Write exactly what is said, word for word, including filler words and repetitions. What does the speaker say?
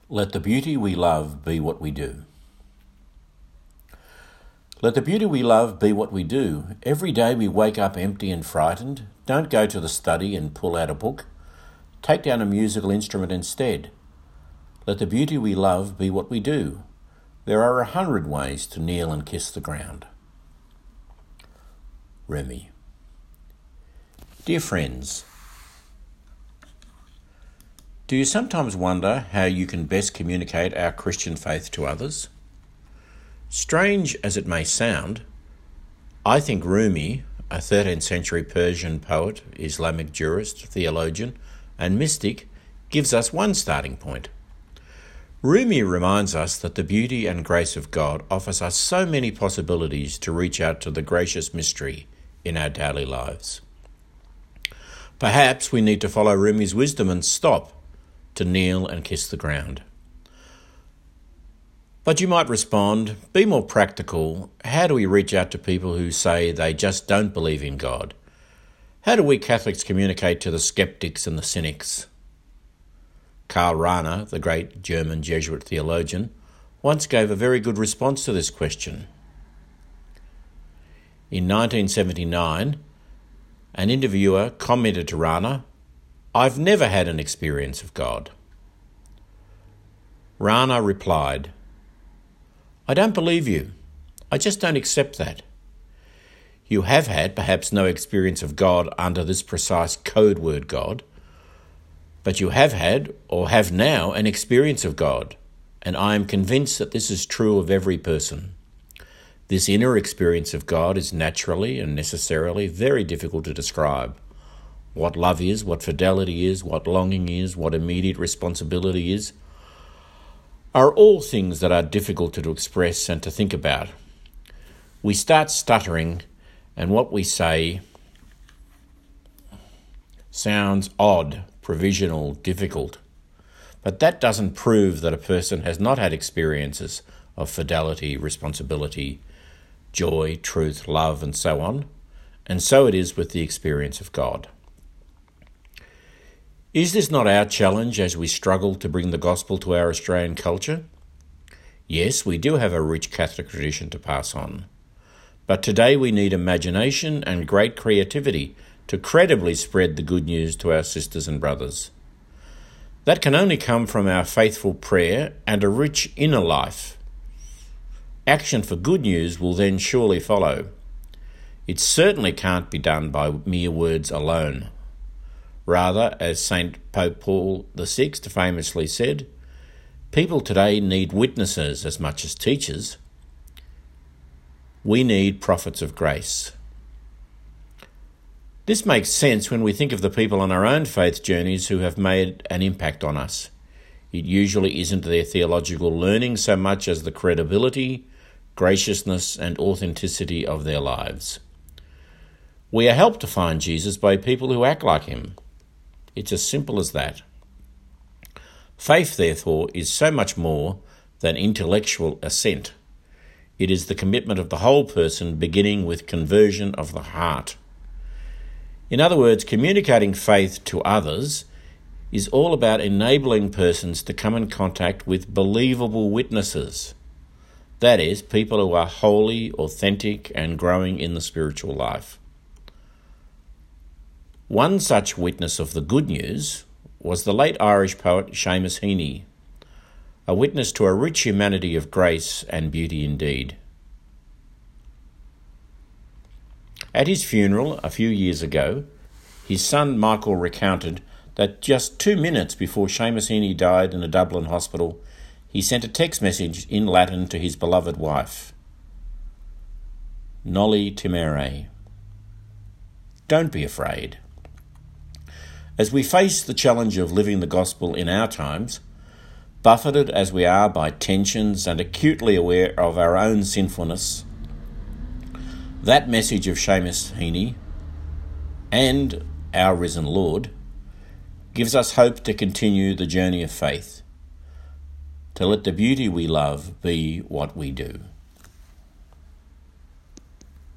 Let the beauty we love be what we do. Let the beauty we love be what we do. Every day we wake up empty and frightened. Don't go to the study and pull out a book. Take down a musical instrument instead. Let the beauty we love be what we do. There are a hundred ways to kneel and kiss the ground. Rumi. Dear friends, do you sometimes wonder how you can best communicate our Christian faith to others? Strange as it may sound, I think Rumi, a thirteenth century Persian poet, Islamic jurist, theologian, and mystic, gives us one starting point. Rumi reminds us that the beauty and grace of God offers us so many possibilities to reach out to the gracious mystery in our daily lives. Perhaps we need to follow Rumi's wisdom and stop to kneel and kiss the ground. But you might respond, be more practical. How do we reach out to people who say they just don't believe in God? How do we Catholics communicate to the skeptics and the cynics? Karl Rahner, the great German Jesuit theologian, once gave a very good response to this question. In nineteen seventy-nine, an interviewer commented to Rahner, "I've never had an experience of God." Rahner replied, "I don't believe you. I just don't accept that. You have had perhaps no experience of God under this precise code word God, but you have had or have now an experience of God, and I am convinced that this is true of every person. This inner experience of God is naturally and necessarily very difficult to describe. What love is, what fidelity is, what longing is, what immediate responsibility is, are all things that are difficult to express and to think about. We start stuttering, and what we say sounds odd, provisional, difficult. But that doesn't prove that a person has not had experiences of fidelity, responsibility, joy, truth, love, and so on. And so it is with the experience of God. Is this not our challenge as we struggle to bring the gospel to our Australian culture? Yes, we do have a rich Catholic tradition to pass on. But today we need imagination and great creativity to credibly spread the good news to our sisters and brothers. That can only come from our faithful prayer and a rich inner life. Action for good news will then surely follow. It certainly can't be done by mere words alone. Rather, as Saint Pope Paul the Sixth famously said, people today need witnesses as much as teachers. We need prophets of grace. This makes sense when we think of the people on our own faith journeys who have made an impact on us. It usually isn't their theological learning so much as the credibility, graciousness, and authenticity of their lives. We are helped to find Jesus by people who act like him. It's as simple as that. Faith, therefore, is so much more than intellectual assent. It is the commitment of the whole person, beginning with conversion of the heart. In other words, communicating faith to others is all about enabling persons to come in contact with believable witnesses. That is, people who are holy, authentic, and growing in the spiritual life. One such witness of the good news was the late Irish poet Seamus Heaney, a witness to a rich humanity of grace and beauty indeed. At his funeral a few years ago, his son Michael recounted that just two minutes before Seamus Heaney died in a Dublin hospital, he sent a text message in Latin to his beloved wife. Noli timere. Don't be afraid. As we face the challenge of living the gospel in our times, buffeted as we are by tensions and acutely aware of our own sinfulness, that message of Seamus Heaney and our risen Lord gives us hope to continue the journey of faith, to let the beauty we love be what we do.